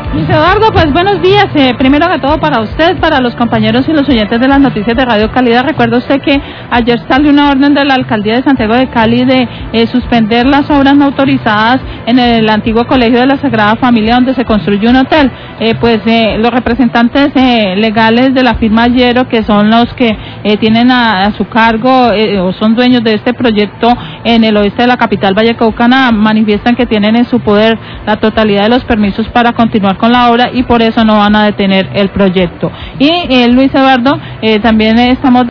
Luis Eduardo, pues buenos días. Primero que todo para usted, para los compañeros y los oyentes de las noticias de Radio Calida. Recuerda usted que ayer salió una orden de la Alcaldía de Santiago de Cali de suspender las obras no autorizadas en el antiguo Colegio de la Sagrada Familia donde se construye un hotel. Los representantes legales de la firma Ayero, que son los que tienen a su cargo o son dueños de este proyecto en el oeste de la capital vallecaucana, manifiestan que tienen en su poder la totalidad de los permisos para continuar con la obra y por eso no van a detener el proyecto. Y Luis Eduardo, también estamos